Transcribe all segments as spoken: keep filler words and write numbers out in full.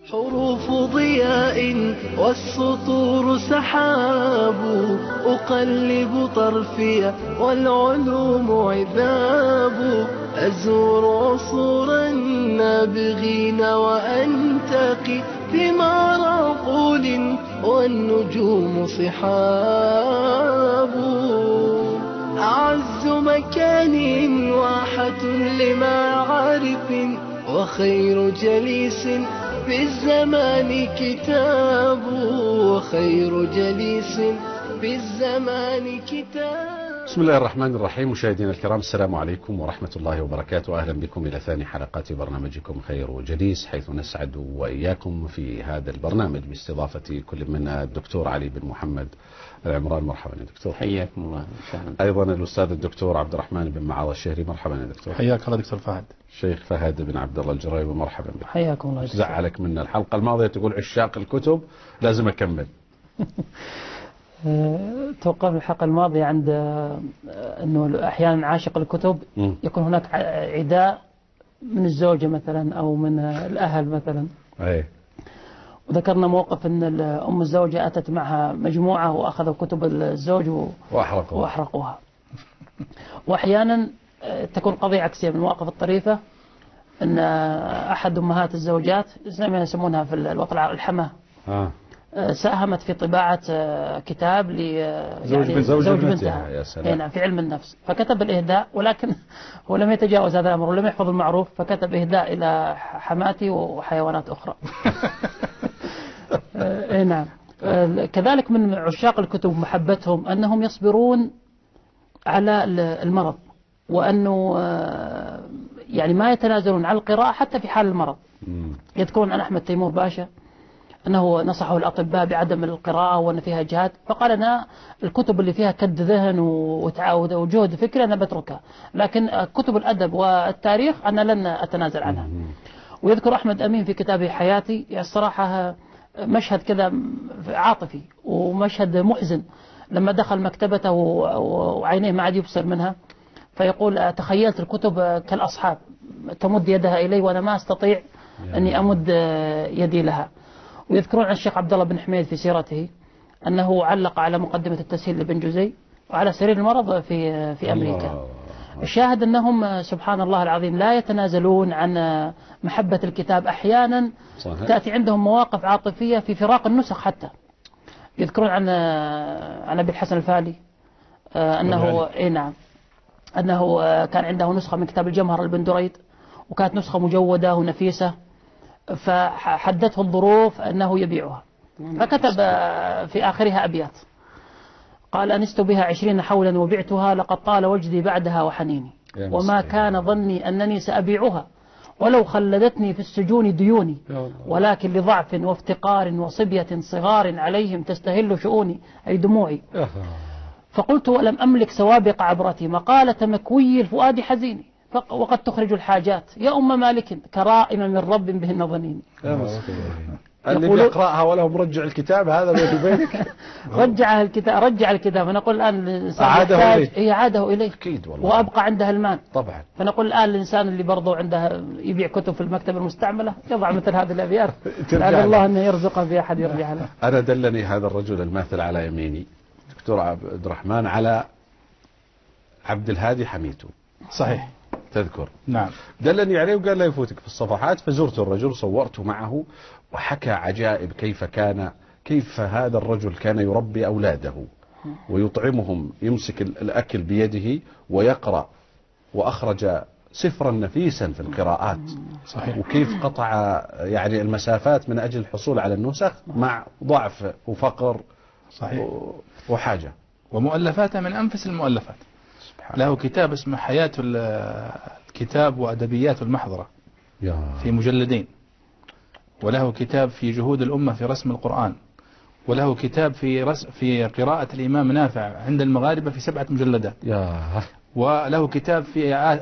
حروف ضياء والسطور سحاب، أقلب طرفي والعلوم عذاب، أزور عصور النابغين وأنتقي ثمار عقول والنجوم صحاب. أعز مكان واحة لمعارف، وخير جليس في الزمان كتاب، وخير جليس في الزمان كتاب. بسم الله الرحمن الرحيم. مشاهدينا الكرام، السلام عليكم ورحمة الله وبركاته. أهلا بكم إلى ثاني حلقات برنامجكم خير جليس، حيث نسعد وإياكم في هذا البرنامج باستضافة كل منا الدكتور علي بن محمد العمران. مرحبا يا دكتور. حياكم الله. أيضا الأستاذ الدكتور عبد الرحمن بن معاذ الشهري. مرحبا يا دكتور. حياك الله دكتور فهد. شيخ فهد بن عبد الله الجريبي. مرحبا بك. حياكم الله. زعلك من الحلقة الماضية تقول عشاق الكتب، لازم أكمل. توقف الحلقة الماضية عند أنه أحيانا عاشق الكتب يكون هناك عداء من الزوجة مثلا أو من الأهل مثلا. أي. وذكرنا موقف أن أم الزوجة أتت معها مجموعة وأخذوا كتب الزوج وأحرقوها, وأحرقوها. وأحيانا تكون قضية عكسية من المواقف الطريفة، أن أحد أمهات الزوجات زي ما يسمونها في الوطن الحماة آه. ساهمت في طباعة كتاب لزوج يعني زوج بنتها, بنتها. يا سلام. هنا في علم النفس، فكتب الإهداء، ولكن هو لم يتجاوز هذا الأمر ولم يحفظ المعروف، فكتب إهداء إلى حماتي وحيوانات أخرى. اي نعم. كذلك من عشاق الكتب محبتهم أنهم يصبرون على المرض، وأنه يعني ما يتنازلون عن القراءة حتى في حال المرض. يذكرون عن أحمد تيمور باشا أنه نصحه الأطباء بعدم القراءة وأن فيها جهاد، فقال أنا الكتب اللي فيها كد ذهن وتعاود وجهد فكري أنا بتركها، لكن كتب الأدب والتاريخ أنا لن أتنازل عنها. ويذكر أحمد أمين في كتابه حياتي الصراحة مشهد كذا عاطفي ومشهد محزن، لما دخل مكتبته وعينيه ما عاد يبصر منها، فيقول تخيلت الكتب كالأصحاب تمد يدها إلي وأنا ما أستطيع أني أمد يدي لها. ويذكرون عن الشيخ عبد الله بن حميد في سيرته أنه علق على مقدمة التسهيل لابن جزي وعلى سرير المرض في في أمريكا. الشاهد أنهم سبحان الله العظيم لا يتنازلون عن محبة الكتاب. أحيانا صحيح. تأتي عندهم مواقف عاطفية في فراق النسخ حتى. يذكرون عن عن أبي الحسن الفالي أنه إيه نعم أنه كان عنده نسخة من كتاب الجمهرة لابن دريد، وكانت نسخة مجودة ونفيسة، فحدته الظروف أنه يبيعها، فكتب في آخرها أبيات قال أنست بها عشرين حولا وبعتها، لقد طال وجدي بعدها وحنيني، وما كان ظني أنني سأبيعها، ولو خلدتني في السجون ديوني، ولكن لضعف وافتقار وصبية صغار عليهم تستهل شؤوني أي دموعي. فقلت ولم أملك سوابق عبرتي، مقالة مكوي الفؤاد حزيني، وقد تخرج الحاجات يا أم مالك كرائم من رب بهن ظنين. اللي بيقرأها وله مرجع الكتاب هذا بيني وبينك. رجع الكتاب رجع الكتاب فنقول الآن الإنسان عاده إليه. هي عاده إليه أكيد والله. وأبقى عندها المال طبعا. فنقول الآن الإنسان اللي برضو عنده يبيع كتب في المكتب المستعملة يضع مثل هذه الأبيات، لعل الله أنه يرزقه في أحد يرجع له. أنا دلني هذا الرجل الماثل على يميني دكتور عبد الرحمن على عبد الهادي حميتو. صحيح. تذكر؟ نعم. دلني عليه وقال لا يفوتك في الصفحات، فزرت الرجل صورت معه وحكى عجائب كيف كان كيف هذا الرجل كان يربي أولاده ويطعمهم، يمسك الأكل بيده ويقرأ، وأخرج سفرا نفيسا في القراءات. صحيح. وكيف قطع يعني المسافات من أجل الحصول على النسخ مع ضعف وفقر. صحيح. وحاجة. ومؤلفاته من أنفس المؤلفات. له كتاب اسمه حياة الكتاب وأدبيات المحضرة في مجلدين، وله كتاب في جهود الأمة في رسم القرآن، وله كتاب في رس في قراءة الإمام نافع عند المغاربة في سبعة مجلدات، وله كتاب في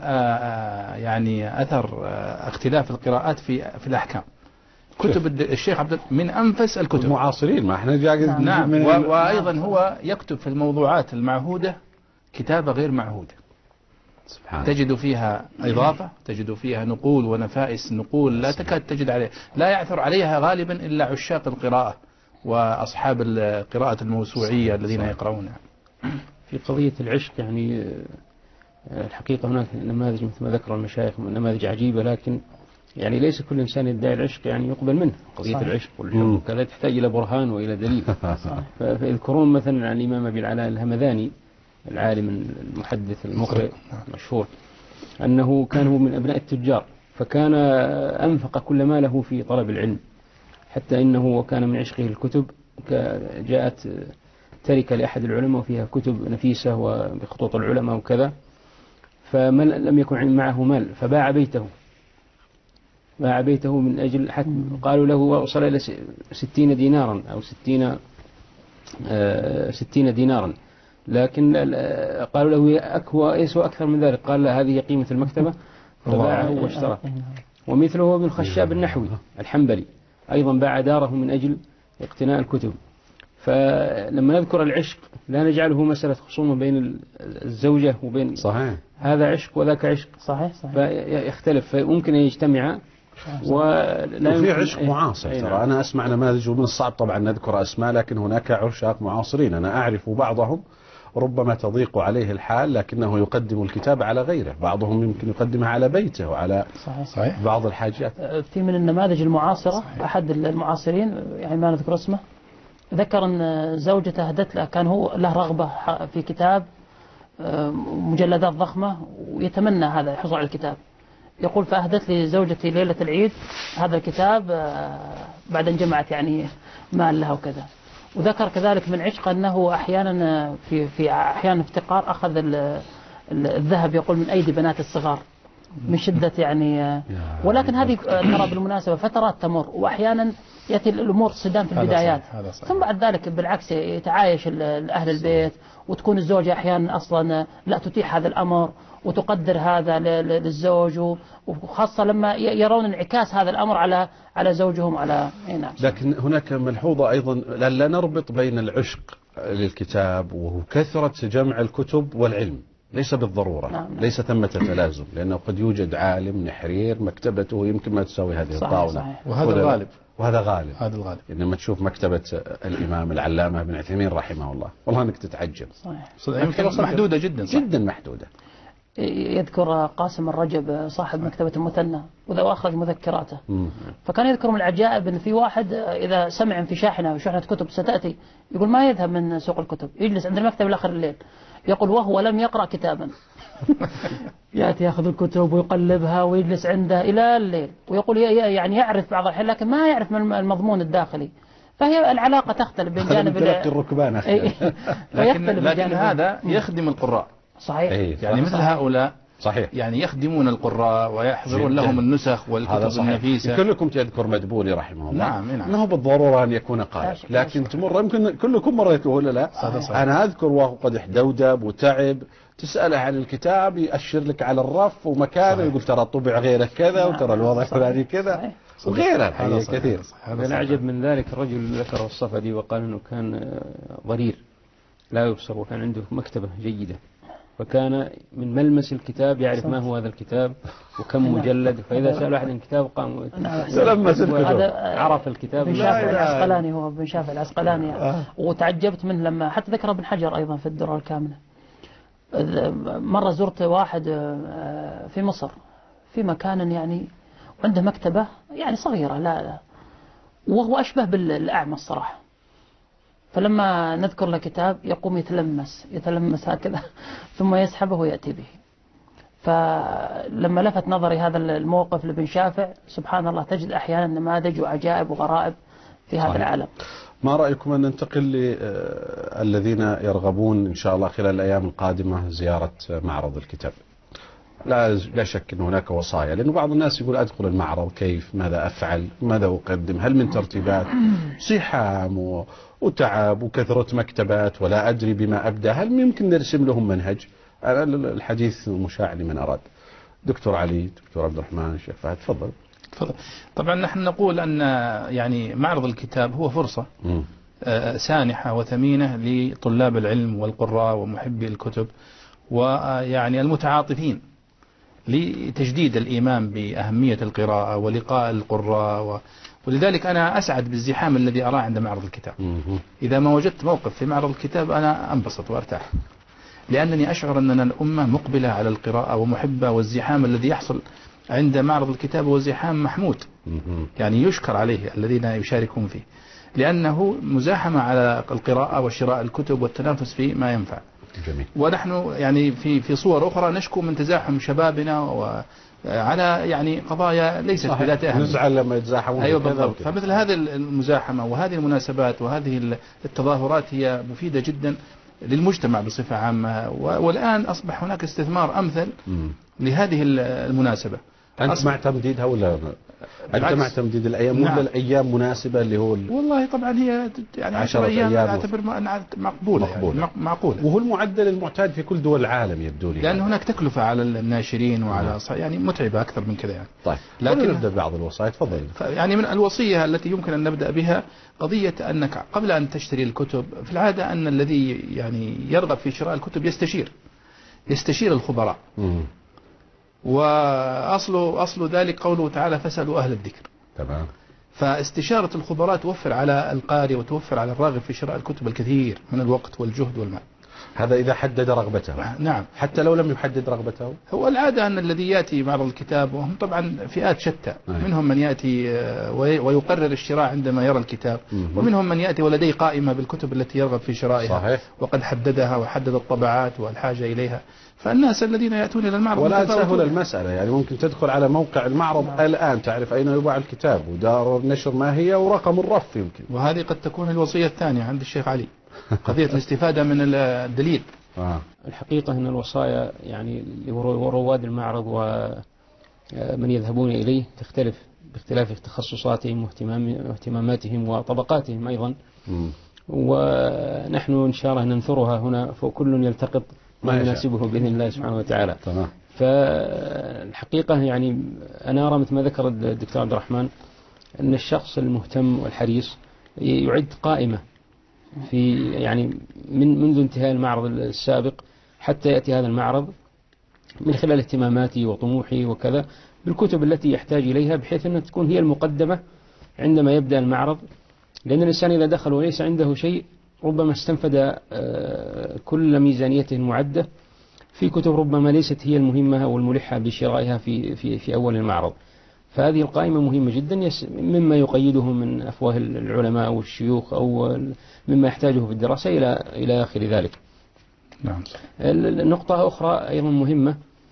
يعني أثر اختلاف القراءات في في الأحكام. كتب الشيخ عبد من أنفس الكتب المعاصرين. ما احنا جاي. نعم. وأيضا هو يكتب في الموضوعات المعهودة كتابة غير معهودة. سبحان تجد فيها إضافة، تجد فيها نقول ونفائس نقول لا تكاد تجد عليها، لا يعثر عليها غالبا إلا عشاق القراءة وأصحاب القراءة الموسوعية الذين يقرؤونها. في قضية العشق يعني الحقيقة هناك نماذج مثل ما ذكر المشايخ نماذج عجيبة، لكن يعني ليس كل إنسان يدعي العشق يعني يقبل منه. قضية صحيح. العشق والحب كذا تحتاج إلى برهان وإلى دليل. فيذكرون مثلا عن الإمام أبي العلاء الهمذاني العالم المحدث المقرئ المشهور أنه كان هو من أبناء التجار، فكان أنفق كل ماله في طلب العلم، حتى إنه وكان من عشقه الكتب. جاءت تركة لأحد العلماء وفيها كتب نفيسة وبخطوط العلماء وكذا، فلم يكن معه مال فباع بيته باع بيته من أجل حتى قالوا له وصل إلى ستين دينارا أو ستين ستين دينارا، لكن قالوا له هو يسوى أكثر من ذلك، قال لا هذه قيمة المكتبة، فباعه واشترى. ومثله ابن الخشاب النحوي الحنبلي أيضا باع داره من أجل اقتناء الكتب. فلما نذكر العشق لا نجعله مسألة خصومة بين الزوجة وبين صحيح هذا عشق وذاك عشق، صحيح صحيح فيختلف، فممكن أن يجتمع. وفي عشق معاصر ترى أنا أسمع نماذج، ومن الصعب طبعا نذكر أسماء، لكن هناك عشاق معاصرين أنا أعرف بعضهم ربما تضيق عليه الحال لكنه يقدم الكتاب على غيره، بعضهم يمكن يقدمها على بيته وعلى صحيح. بعض الحاجات. في من النماذج المعاصرة صحيح. أحد المعاصرين يعني ما نذكر اسمه ذكر أن زوجته أهدت له، كان هو له رغبة في كتاب مجلدات ضخمة ويتمنى هذا يحصل على الكتاب، يقول فأهدت لي زوجتي ليلة العيد هذا الكتاب بعد أن جمعت يعني مال لها وكذا. وذكر كذلك من عشق أنه أحيانا في في أحيانا افتقار أخذ الذهب يقول من أيدي بنات الصغار من شدة يعني، ولكن هذه ترى بالمناسبة فترات تمر، وأحيانا يأتي الأمور صدام في البدايات، ثم بعد ذلك بالعكس يتعايش أهل البيت، وتكون الزوجة أحيانا أصلا لا تتيح هذا الأمر وتقدر هذا للزوج، وخاصة لما يرون انعكاس هذا الأمر على على زوجهم على هنا. لكن هناك ملحوظة أيضا لا نربط بين العشق للكتاب وكثرة جمع الكتب والعلم، ليس بالضرورة. نعم. ليس ثمة تلازم، لأنه قد يوجد عالم نحرير مكتبته يمكن ما تساوي هذه صحيح الطاولة صحيح. وهذا الغالب وهذا غالب هذا الغالب إنما تشوف مكتبة الإمام العلامة ابن عثيمين رحمه الله والله أنك تتعجب. صحيح. يمكن محدودة جدا صح. جدا محدودة. يذكر قاسم الرجب صاحب مكتبة المثنى وذا أخرج مذكراته، مم. فكان يذكر من العجائب أن في واحد إذا سمع في شاحنة وشاحنة كتب ستأتي يقول ما يذهب من سوق الكتب، يجلس عند المكتب لآخر الليل، يقول وهو لم يقرأ كتابا يأتي يأخذ الكتب ويقلبها ويجلس عنده إلى الليل، ويقول يعني يعرف بعض الحين لكن ما يعرف من المضمون الداخلي، فهي العلاقة تختلف بين جانب الركبان لكن, لكن هذا يخدم القراء. صحيح. أيه يعني مثل هؤلاء صحيح يعني يخدمون القراء ويحضرون لهم النسخ والكتب النفيسة. كلكم تذكر مدبولي رحمه الله. نعم نعم. أنه بالضرورة أن يكون قارئ، لكن تمر يمكن كلكم مريت ولا لا. صحيح. أنا أذكر وهو قد احدودب وتعب، تسأله عن الكتاب يأشر لك على الرف ومكانه، يقول ترى طبع غيره كذا وترى الوضع الفلاني كذا وغيره الحقيقة كثير. من أعجب من ذلك الرجل اللي ذكره الصفدي وقال أنه كان ضرير لا يبصر وكان عنده مكتبة جيدة، فكان من ملمس الكتاب يعرف ما هو هذا الكتاب وكم مجلد، فإذا سأل أحد عن كتاب قام تلمس الكتاب عرف الكتاب. بن شافع العسقلاني هو بن شافع العسقلاني يعني. وتعجبت منه لما حتى ذكر ابن حجر أيضا في الدرر الكاملة. مرة زرت واحد في مصر في مكان يعني عنده مكتبة يعني صغيرة لا, لا وهو أشبه بالأعمى الصراحة، فلما نذكر له كتاب يقوم يتلمس يتلمس هكذا ثم يسحبه ويأتي به. فلما لفت نظري هذا الموقف لابن شافع سبحان الله تجد أحيانا نماذج وعجائب وغرائب في هذا العالم. ما رأيكم أن ننتقل للذين يرغبون إن شاء الله خلال الأيام القادمة زيارة معرض الكتاب؟ لا لا شك أن هناك وصايا، لأنه بعض الناس يقول أدخل المعرض كيف، ماذا أفعل، ماذا أقدم، هل من ترتيبات، صحام وتعب وكثرة مكتبات ولا أدري بما أبدأ، هل يمكن نرسم لهم منهج؟ الحديث مشاع لمن أراد. دكتور علي، دكتور عبد الرحمن، شيخ فهد، تفضل. تفضل. طبعا نحن نقول أن يعني معرض الكتاب هو فرصة سانحة وثمينة لطلاب العلم والقراء ومحبي الكتب، ويعني المتعاطفين لتجديد الإيمان بأهمية القراءة ولقاء القراء و... ولذلك أنا أسعد بالزحام الذي أراه عند معرض الكتاب. إذا ما وجدت موقف في معرض الكتاب أنا أنبسط وأرتاح، لأنني أشعر أننا الأمة مقبلة على القراءة ومحبة، والزحام الذي يحصل عند معرض الكتاب هو زحام محمود، يعني يشكر عليه الذين يشاركون فيه، لأنه مزاحمة على القراءة وشراء الكتب والتنافس في ما ينفع. جميل. ونحن يعني في في صور أخرى نشكو من تزاحم شبابنا وعلى يعني قضايا ليست بذات أهمية، نزعل لما يتزاحمون. أيوة بالضبط. فمثل هذه المزاحمة وهذه المناسبات وهذه التظاهرات هي مفيدة جدا للمجتمع بصفة عامة، والآن أصبح هناك استثمار أمثل م. لهذه المناسبة. أنت مع تمديدها ولا أنت مع تمديد الأيام؟ نعم. ولا الأيام مناسبة اللي هو ال... والله طبعا هي يعني عشرة أيام أعتبر مقبولة, مقبولة. يعني معقولة، وهو المعدل المعتاد في كل دول العالم يبدو لي، لأن هناك تكلفة على الناشرين وعلى نعم. يعني متعبة أكثر من كذا يعني. طيب لكن نبدأ بعض الوصايا. تفضل. يعني من الوصية التي يمكن أن نبدأ بها قضية أنك قبل أن تشتري الكتب، في العادة أن الذي يعني يرغب في شراء الكتب يستشير يستشير الخبراء. م. وأصل أصل ذلك قوله تعالى فاسألوا أهل الذكر. تمام. فاستشارة الخبراء توفر على القارئ وتوفر على الراغب في شراء الكتب الكثير من الوقت والجهد والمال. هذا إذا حدد رغبته. نعم. حتى لو لم يحدد رغبته. هو العادة أن الذي يأتي معرض الكتاب وهم طبعا فئات شتى، أيه. منهم من يأتي ويقرر الشراء عندما يرى الكتاب، مم. ومنهم من يأتي ولديه قائمة بالكتب التي يرغب في شرائها. صحيح. وقد حددها وحدد الطبعات والحاجة إليها. فالناس الذين يأتون إلى المعرض ولا تسهل المسألة، يعني ممكن تدخل على موقع المعرض نعم. الآن تعرف أين يباع الكتاب ودار النشر ما هي ورقم الرف يمكن. وهذه قد تكون الوصية الثانية عند الشيخ علي، قضية الاستفادة من الدليل. آه. الحقيقة أن الوصايا يعني لرواد المعرض ومن يذهبون إليه تختلف باختلاف تخصصاتهم واهتماماتهم وطبقاتهم أيضا. م. ونحن إن شاء الله ننثرها هنا فكل يلتقط ما يناسبه بإذن الله سبحانه وتعالى. تمام. فالحقيقة يعني أنا أرى مثل ما ذكر الدكتور عبد الرحمن أن الشخص المهتم والحريص يعد قائمة في يعني من منذ انتهاء المعرض السابق حتى يأتي هذا المعرض من خلال اهتماماتي وطموحي وكذا بالكتب التي يحتاج إليها، بحيث أنها تكون هي المقدمة عندما يبدأ المعرض. لأن الإنسان إذا دخل وليس عنده شيء ربما استنفد كل ميزانيته المعدة في كتب ربما ليست هي المهمة أو الملحة بشرائها في في في أول المعرض. فهذه القائمة مهمة جدا، مما يقيده من أفواه العلماء والشيوخ أو مما يحتاجه في الدراسة إلى إلى آخر ذلك. نعم. النقطة أخرى أيضا مهمة،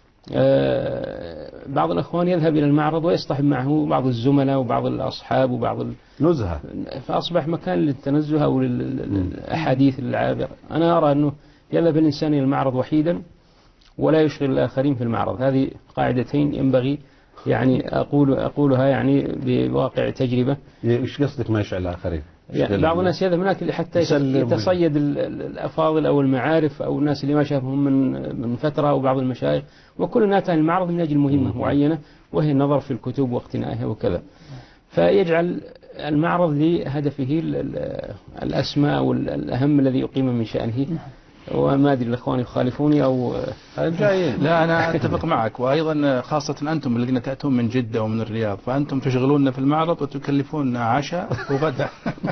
بعض الأخوان يذهب إلى المعرض ويصطحب معه بعض الزملاء وبعض الأصحاب وبعض نزهة، فأصبح مكان للتنزه أو للأحاديث العابرة. أنا أرى أنه يذهب الإنسان إلى المعرض وحيدا ولا يشغل الآخرين في المعرض. هذه قاعدتين ينبغي يعني أقول أقولها يعني بواقع تجربة. إيش قصدك ما يشغل الآخرين؟ يعني بعض الناس يذهب هناك حتى يتصيد الأفاضل أو المعارف أو الناس اللي ما شافهم من من فترة أو بعض المشايخ، وكل ناتى المعرض من أجل مهمة معينة وهي النظر في الكتب واقتنائها وكذا، فيجعل المعرض لهدفه الأسمى أو الأهم الذي يقيم من شأنه. وما أدري الأخوان يخالفوني أو جايين. لا أنا أتفق معك، وأيضا خاصة أنتم الذين تأتون من جدة ومن الرياض، فأنتم تشغلوننا في المعرض وتكلفوننا عشاء وغدا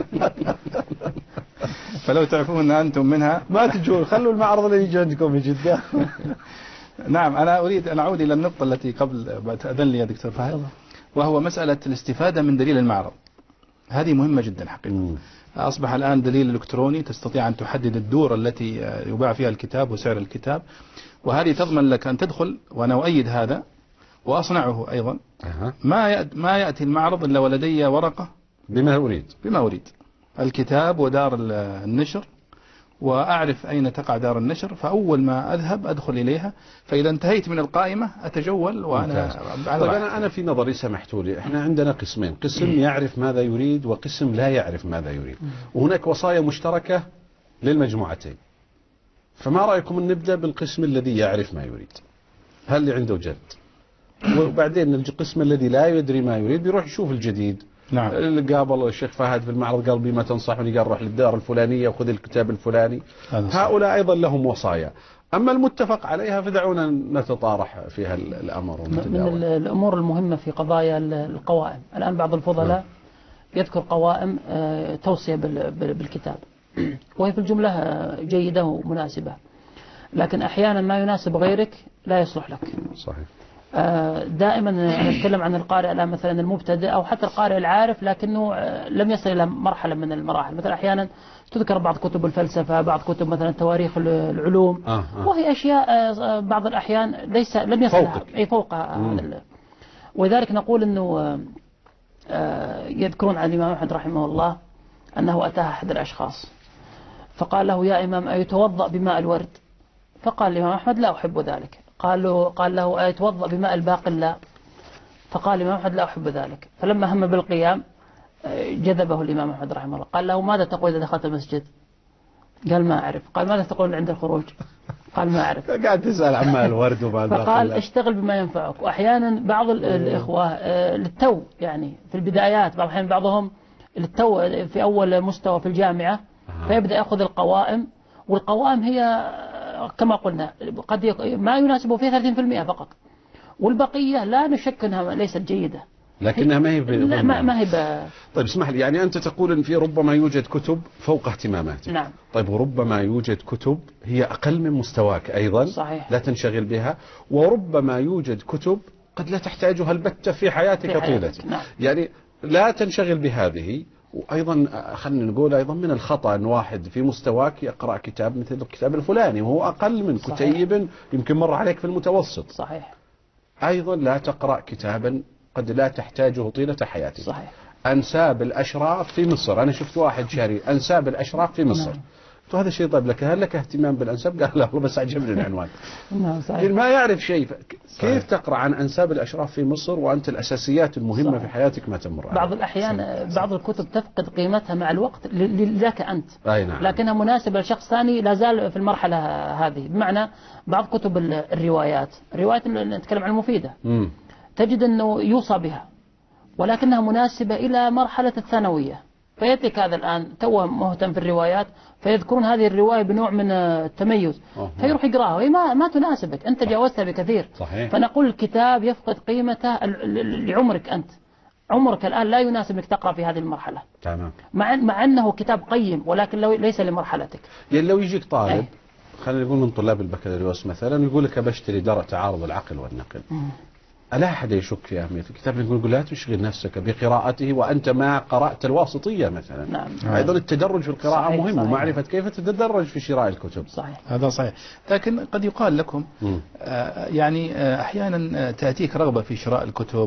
فلو تعرفون أنتم منها ما تجون، خلوا المعرض اللي يجي عندكم من جدة. نعم. أنا أريد أن أعود إلى النقطة التي قبل تأذن لي يا دكتور فهد، وهو مسألة الاستفادة من دليل المعرض. هذه مهمة جدا حقيقة. أصبح الآن دليل إلكتروني تستطيع أن تحدد الدور التي يباع فيها الكتاب وسعر الكتاب، وهذه تضمن لك أن تدخل، وأنا أؤيد هذا وأصنعه أيضا. ما ما يأتي المعرض إلا ولدي ورقة بما أريد بما أريد الكتاب ودار النشر، وأعرف أين تقع دار النشر، فأول ما أذهب أدخل إليها، فإذا انتهيت من القائمة أتجول وأنا على طيب أنا أنا في نظري سمحتوا لي، إحنا عندنا قسمين، قسم يعرف ماذا يريد وقسم لا يعرف ماذا يريد، وهناك وصايا مشتركة للمجموعتين. فما رأيكم أن نبدأ بالقسم الذي يعرف ما يريد، هل اللي عنده جد، وبعدين القسم الذي لا يدري ما يريد بيروح يشوف الجديد نعم. اللي قابل الشيخ فهد في المعرض قال بما تنصحني، قال روح للدار الفلانية وخذ الكتاب الفلاني. هؤلاء أيضا لهم وصايا. أما المتفق عليها فدعونا نتطارح فيها الأمر. من الأمور المهمة في قضايا القوائم، الآن بعض الفضلاء يذكر قوائم توصية بالكتاب، وهي في الجملة جيدة ومناسبة، لكن أحيانا ما يناسب غيرك لا يصلح لك. صحيح. دائما نتكلم عن القارئ الآن مثلا المبتدئ أو حتى القارئ العارف لكنه لم يصل إلى مرحلة من المراحل. مثلا أحيانا تذكر بعض كتب الفلسفة، بعض كتب مثلا تواريخ العلوم، آه آه. وهي أشياء بعض الأحيان ليس لم يصلها أي فوق هذا. ولذلك نقول أنه يذكرون عن الإمام أحمد رحمه الله أنه أتاه أحد الأشخاص فقال له يا إمام أيتوضأ بماء الورد؟ فقال الإمام أحمد لا أحب ذلك. قال له قال له أيتوضأ بماء الباقلاء؟ فقال الإمام أحمد لا أحب ذلك. فلما هم بالقيام جذبه الإمام أحمد رحمه الله، قال له ماذا تقول إذا دخلت المسجد؟ قال ما أعرف. قال ماذا تقول عند الخروج؟ قال ما أعرف. قاعد تسأل عن ماء الورد وماء الباقلاء. فقال اشتغل بما ينفعك. وأحيانا بعض الإخوة للتو يعني في البدايات، بعض الأحيان بعضهم للتو في أول مستوى في الجامعة فيبدأ يأخذ القوائم، والقوائم هي كما قلنا قد ما يناسبه فيها ثلاثين بالمئة فقط، والبقية لا نشك أنها ليست جيدة، لكنها ما هي لا ما, ما هي ب... طيب اسمح لي، يعني أنت تقول إن في ربما يوجد كتب فوق اهتماماتك. نعم. طيب وربما يوجد كتب هي أقل من مستواك أيضا. صحيح. لا تنشغل بها، وربما يوجد كتب قد لا تحتاجها البتة في حياتك طيلة. نعم. يعني لا تنشغل بهذه. وأيضا خلينا نقول أيضا من الخطأ أن واحد في مستواك يقرأ كتاب مثل الكتاب الفلاني وهو أقل من كتيب يمكن مر عليك في المتوسط. صحيح. أيضا لا تقرأ كتابا قد لا تحتاجه طيلة حياتك. صحيح. أنساب الأشراف في مصر، أنا شفت واحد شاري أنساب الأشراف في مصر. نعم. هذا شيء طيب لك، هل لك اهتمام بالأنساب؟ قال لا والله بس عجبني العنوان. نعم صحيح. ما يعرف شيء. كيف تقرأ عن أنساب الأشراف في مصر وأنت الأساسيات المهمة صحيح. في حياتك ما تمر عليك؟ بعض الأحيان صحيح. بعض الكتب تفقد قيمتها مع الوقت لك أنت. أي نعم. لكنها مناسبة لشخص ثاني لا زال في المرحلة هذه. بمعنى بعض كتب الروايات، الروايات نتكلم عن المفيدة، م. تجد أنه يوصى بها ولكنها مناسبة إلى مرحلة الثانوية، فيأتيك هذا الآن توه مهتم في الروايات فيذكرون هذه الرواية بنوع من التميز فيروح يقراها وهي ما ما تناسبك، أنت جاوزتها بكثير. صحيح. فنقول الكتاب يفقد قيمته لعمرك أنت، عمرك الآن لا يناسب انك تقرأ في هذه المرحلة. تمام. مع مع أنه كتاب قيم ولكن لو ليس لمرحلتك. يعني لو يجيك طالب أي. خلينا نقول من طلاب البكالوريوس مثلا يقول لك بشتري درء تعارض العقل والنقل، م. ألا أحد يشك في أهمية الكتاب؟ يقول لا تشغل نفسك بقراءته وأنت ما قرأت الواسطية مثلا. نعم. أيضا التدرج في القراءة صحيح مهم، صحيح. ومعرفة كيف تتدرج في شراء الكتب. صحيح. هذا صحيح. لكن قد يقال لكم آه يعني آه أحيانا تأتيك رغبة في شراء الكتب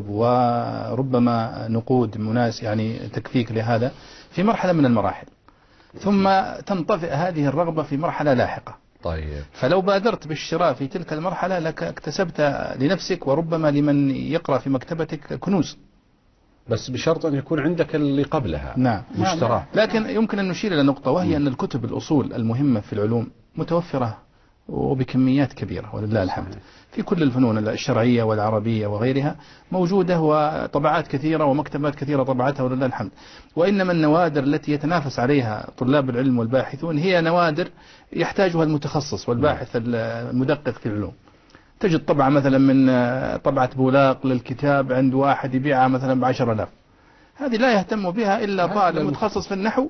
وربما نقود مناس يعني تكفيك لهذا في مرحلة من المراحل، ثم تنطفئ هذه الرغبة في مرحلة لاحقة. طيب. فلو بادرت بالشراء في تلك المرحلة لك اكتسبت لنفسك وربما لمن يقرأ في مكتبتك كنوز، بس بشرط أن يكون عندك اللي قبلها. نعم. مشترى. لكن يمكن أن نشير إلى نقطة، وهي أن الكتب الأصول المهمة في العلوم متوفرة وبكميات كبيرة ولله الحمد في كل الفنون الشرعية والعربية وغيرها موجودة، وطبعات كثيرة ومكتبات كثيرة طبعتها ولله الحمد. وإنما النوادر التي يتنافس عليها طلاب العلم والباحثون هي نوادر يحتاجها المتخصص والباحث المدقق في العلوم. تجد طبعة مثلا من طبعة بولاق للكتاب عند واحد يبيعها مثلا بعشر آلاف، هذه لا يهتم بها إلا طالب متخصص في النحو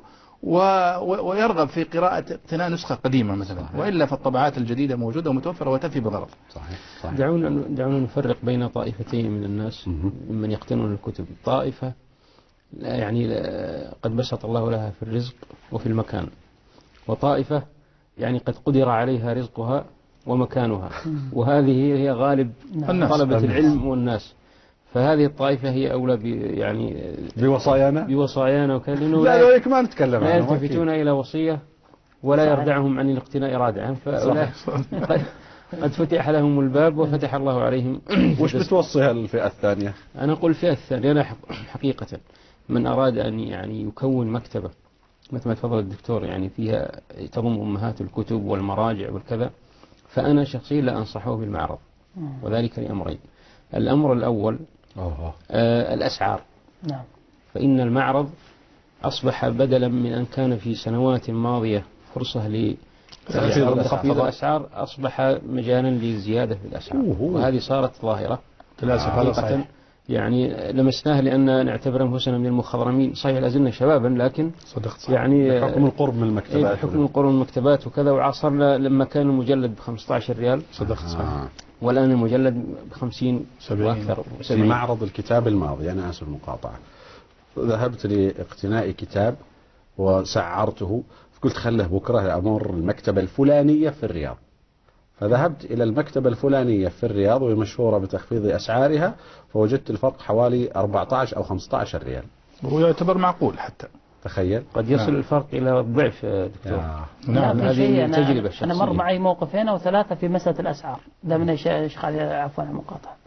ويرغب في قراءة اقتناء نسخة قديمة مثلا. صحيح. وإلا فالطبعات الجديدة موجودة ومتوفرة وتفي بالغرض. صحيح. صحيح. دعونا دعونا نفرق بين طائفتين من الناس ممن يقتنون الكتب. طائفة يعني قد بسط الله لها في الرزق وفي المكان، وطائفة يعني قد قدر عليها رزقها ومكانها، وهذه هي غالب طلبة العلم والناس. فهذه الطائفة هي أولى يعني بوصايانا بوصايانا وكذا، لا لا ما نتكلم لا يلتفتون إلى وصية ولا يردعهم عن الاقتناء رادعا، فأولئك قد فتح لهم الباب وفتح الله عليهم. وش بتوصي الفئة الثانية؟ أنا أقول الفئة الثانية، أنا حقيقة من أراد أن يعني يكون مكتبة مثل ما تفضل الدكتور يعني فيها تضم أمهات الكتب والمراجع والكذا، فأنا شخصيا لا أنصحه بالمعرض، وذلك لأمرين. الأمر الأول آه الأسعار. نعم. فإن المعرض أصبح بدلا من أن كان في سنوات ماضية فرصة لتخفيض الأسعار، أصبح مجالا للزيادة في الأسعار، وهذه صارت ظاهرة للأسف. هذا صحيح. يعني لمسناه لأن نعتبر أنفسنا من المخضرمين، صحيح لازلنا شبابا لكن صدقت يعني بحكم القرب من المكتبات، بحكم القرب من المكتبات وكذا. وعاصرنا لما كان المجلد ب خمسة عشر ريال، صدقت صحيح، آه. والآن المجلد ب خمسين وأكثر. في معرض الكتاب الماضي أنا آسف المقاطعة، ذهبت لاقتناء كتاب وسعرته، فقلت خله بكرة أمر المكتبة الفلانية في الرياض، فذهبت إلى المكتبة الفلانية في الرياض وهي مشهورة بتخفيض أسعارها، فوجدت الفرق حوالي أربعة عشر أو خمسة عشر ريال، وهو يعتبر معقول حتى. تخيل قد يصل نعم. الفرق إلى الضعف دكتور. نعم. هذه تجربة شخصية. أنا مر معي موقفين أو ثلاثة في مسألة الأسعار، ده من الشيخ علي عفوا المقاطعة.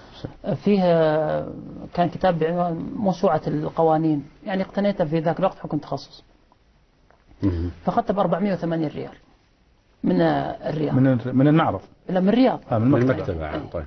فيها كان كتاب بعنوان موسوعة القوانين، يعني اقتنيته في ذاك الوقت حكم تخصص، فأخذته ب أربعمائة وثمانين ريال من الرياض، من من المعرض، لا من الرياض، آه من المكتبة. آه طيب.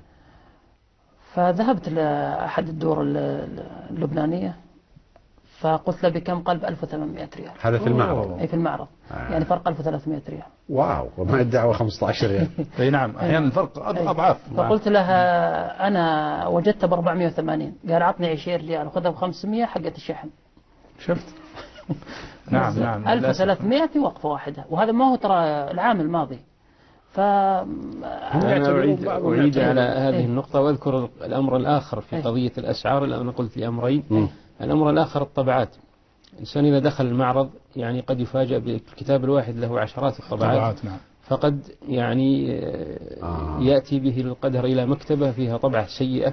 فذهبت لأحد الدور اللبنانية فقلت له بكم؟ قال ب ألف وثمانمائة ريال. هذا في المعرض؟ أي في المعرض. آه. يعني فرق ألف وثلاثمائة ريال. واو، وما الدعوة خمسة عشر ريال. اي نعم، احيانا الفرق اضعاف. فقلت لها انا وجدته ب أربعمائة وثمانين، قال عطني عشرين ريال وخذها ب خمسمائة حقت الشحن. شفت؟ نعم نعم. ألف وثلاثمائة في وقفة واحدة، وهذا ما هو ترى العام الماضي. ف أنا أعيد, أعيد على هذه النقطة وأذكر الأمر الآخر في قضية الأسعار. أنا قلت لأمرين. م. الأمر الآخر الطبعات. الإنسان إذا دخل المعرض يعني قد يفاجأ بالكتاب الواحد له عشرات الطبعات. نعم. فقد يعني آه. يأتي به القدر إلى مكتبة فيها طبعة سيئة،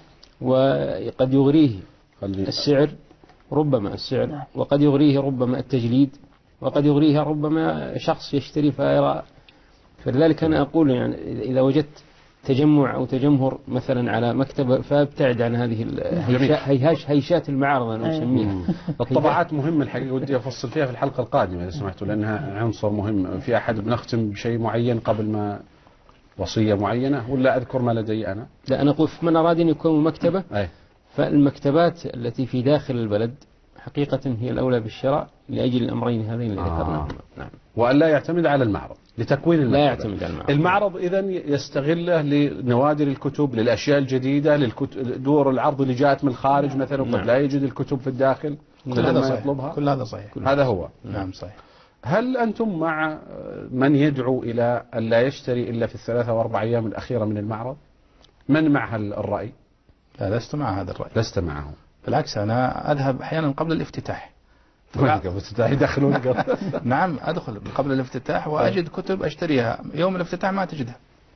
وقد يغريه السعر، ربما السعر، نعم. وقد يغريه ربما التجليد، وقد يغريه ربما شخص يشتري فيرى. فلذلك أنا أقول يعني إذا وجدت تجمع أو تجمهر مثلا على مكتبة فابتعد عن هذه هيهاش هيشات المعارض أنا أسميها. الطبعات مهمة الحقيقة، ودي أفصل فيها في الحلقة القادمة إذا سمحتوا، لأنها عنصر مهم. في أحد بنختم بشيء معين قبل ما وصية معينة، ولا أذكر ما لدي أنا؟ لا، أنا أقول من أراد أن يكون مكتبة أي. فالمكتبات التي في داخل البلد حقيقة هي الأولى بالشراء لأجل الأمرين هذين اللي ذكرناهم. آه. نعم. وأن لا يعتمد على المعرض لتكوين المكتبة. لا يعتمد على المعرض. المعرض إذن يستغله لنوادر الكتب، للأشياء الجديدة، لدور العرض اللي جاءت من الخارج مثلا، وقد نعم. لا يجد الكتب في الداخل، كل هذا صحيح. يطلبها. كل هذا صحيح. كل هذا هو. نعم صحيح. هل أنتم مع من يدعو إلى أن لا يشتري إلا في الثلاثة وأربع أيام الأخيرة من المعرض؟ من مع الرأي؟ لا، لست مع هذا الرأي. لست معه؟ بالعكس، أنا أذهب أحيانا قبل الافتتاح. قبل الافتتاح يدخلون قبل. نعم، أدخل قبل الافتتاح وأجد كتب أشتريها، يوم الافتتاح ما تجدها.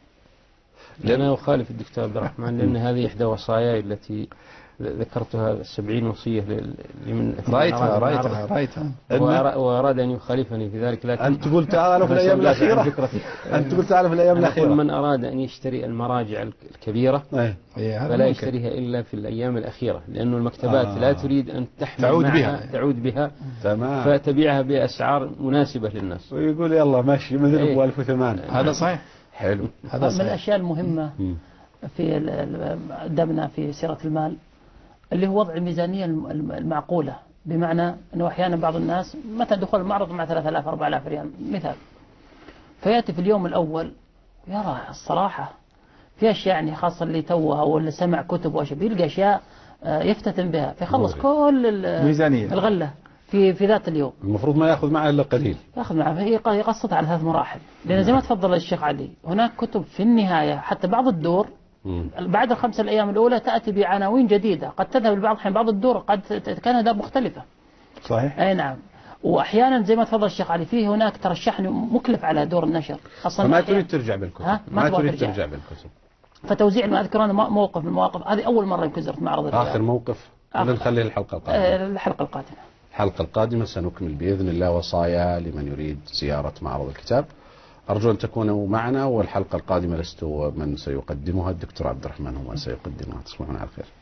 أنا أخالف الدكتور عبد الرحمن، لأن هذه إحدى وصاياي التي ذكرتها السبعين وصية لمن رأيتها رأيتها رأيتها وأراد أن يخالفني في ذلك، لكن أنت قلت تعالوا في الأيام الأخيرة. أنت قلت تعالوا في الأيام الأخيرة. من أراد أن يشتري المراجع الكبيرة فلا يشتريها إلا في الأيام الأخيرة، لأن المكتبات آه. لا تريد أن تحمل تعود بها تعود بها تمام، فتبيعها بأسعار مناسبة للناس، ويقول يلا ماشي مثل أبو ألف وثمانية. هذا صحيح. حلو. هذا من الأشياء المهمة في دمنا في سيرة المال اللي هو وضع الميزانية المعقولة، بمعنى أنه أحيانا بعض الناس متى دخول المعرض مع ثلاثة آلاف أربعة آلاف ريال مثال، فيأتي في اليوم الأول يرى الصراحة في أشياء يعني خاصة اللي توها ولا سمع كتب وأشياء بيلقى أشياء يفتتن بها، فيخلص كل الميزانية الغلة في في ذات اليوم. المفروض ما يأخذ معه إلا قليل. يأخذ معه، هي يقسطها على ثلاث مراحل، لأن زي ما تفضل الشيخ علي هناك كتب في النهاية حتى بعض الدور مم. بعد الخمسة الأيام الأولى تأتي بعناوين جديدة، قد تذهب لبعض الحين بعض الدور قد كان أداء مختلفة. صحيح. أي نعم. وأحيانا زي ما تفضل الشيخ علي فيه هناك ترشحني مكلف على دور النشر. ما تريد ترجع بالكتب. ما, ما تريد ترجع. ترجع بالكتب. فتوزيع ما أذكر أنا موقف من المواقف هذه أول مرة يمكن زرت معرض الرياض. آخر موقف ولا نخليه الحلقة القادمة؟ آه الحلقة القادمة. الحلقة القادمة سنكمل بإذن الله وصايا لمن يريد زيارة معرض الكتاب. أرجو أن تكونوا معنا، والحلقة القادمة لست من سيقدمها، الدكتور عبد الرحمن هو من سيقدمها. تصبحون على خير.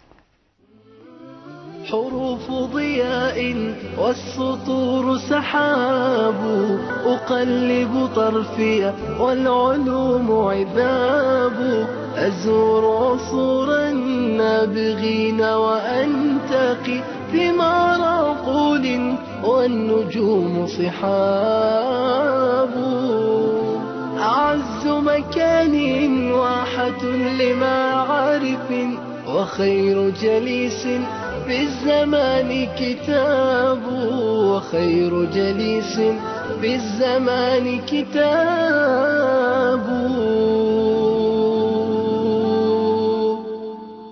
حروف ضياء والسطور سحاب، أقلب طرفي والعلوم عذاب، أزور عصور النابغين وأنتقي ثمار عقول والنجوم صحاب. أعز مكان واحة لمعارف وخير جليس في الزمان كتاب. وخير جليس في الزمان كتاب.